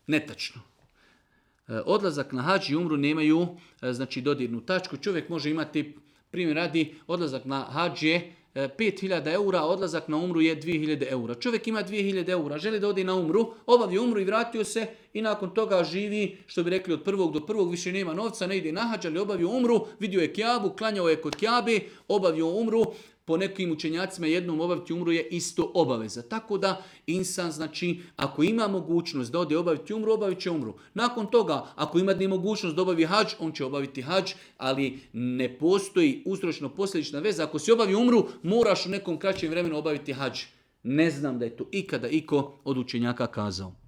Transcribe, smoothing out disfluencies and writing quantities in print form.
Netačno. Odlazak na hadž i umru nemaju znači dodirnu tačku. Čovjek može imati, primjer radi, odlazak na hadž je 5.000 eura, odlazak na umru je 2.000 eura. Čovjek ima 2.000 eura, želi da ode na umru, obavio umru i vratio se i nakon toga živi, što bi rekli, od prvog do prvog, više nema novca, ne ide na hadž, ali obavio umru, vidio je Kjabu, klanjao je kod Kjabe, obavio umru. Po nekim učenjacima jednom obaviti umru je isto obaveza. Tako da insan, znači, ako ima mogućnost da ode obaviti umru, obavit će umru. Nakon toga, ako ima mogućnost da obavi hadž, on će obaviti hadž, ali ne postoji uzročno-posljedična veza. Ako si obavi umru, moraš u nekom kraćem vremenu obaviti hadž. Ne znam da je to ikada iko od učenjaka kazao.